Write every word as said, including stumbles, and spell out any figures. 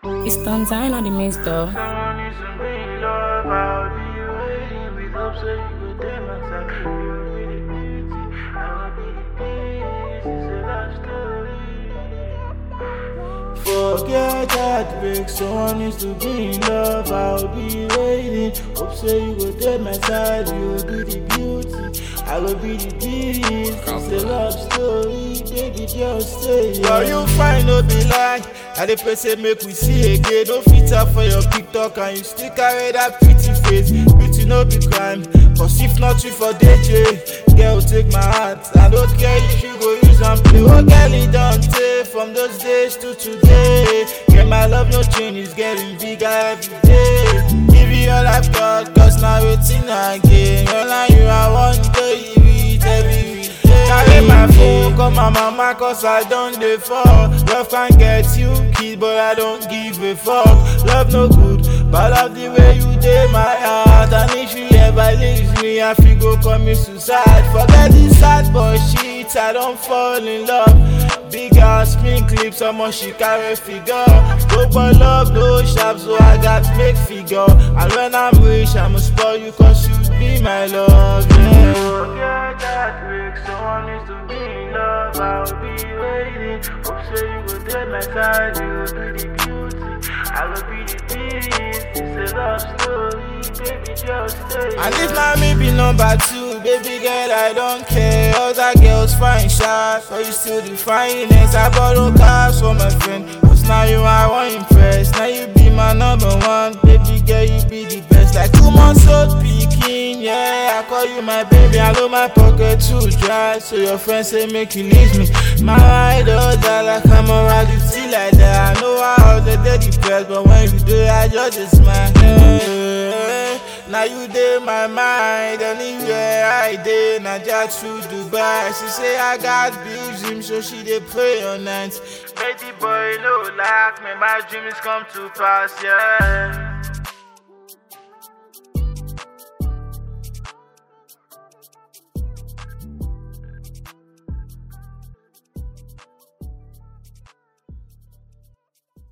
It's Tanzania on the mix though. Someone needs to bring love. I'll be waiting with hope so you go there my side. You'll be the beauty, I'll be the beast. It's a love story. Forget heartbreak. Someone needs to be in love. I'll be waiting. Hope so you go there my side. You'll be the beauty, I will be the beast. It's a love story, baby, just stay. Girl, you find no be lie. I dey pray say make we see again. No filter for your TikTok and you still carry that pretty face. Beauty no be crime, cause if not you for D J, girl take my heart. I don't care if you go use and play. Oh girl, it don't take from those days to today. Girl, my love no change, it's getting bigger every day. Give you all I've got, cause now waiting again. All I you I want to give it every day. Carry my phone, call my mama, cause I don't dey fall. Love can get you killed, but I don't give a fuck. Love no good, but love the way you dey my heart. And if you ever leave me, I feel go commit suicide. Forget this sad boy shit, I don't fall in love. Big ass pink lips, how much she carry figure. Go for love, no sharp, so I got make figure. And when I'm rich, I'ma spoil you, cause you be my love, yeah. Forget that trick, someone needs to be in love. I'll be waiting, hope so you will take my side. You will be the beauty, I will be the beast. It's a love story, baby, just stay. And if my me be number two, baby girl, I don't care. Other girls find shots, but you still the finest. I borrow cars for my friend, cause now you I want impress. Now you be my number one, baby girl, you be the best. Like two months old speaking, yeah, I call you my baby. I know my pocket too dry, so your friends say make you leave me. My ride or die like I'm around you till like that. I know how the dirty press, but when you do it, I just smile. Hey, now you dey my mind, anywhere I dey, now just through Dubai. She say I got big dream, so she dey pray on night. Baby boy, no like me, my dreams come to pass, yeah.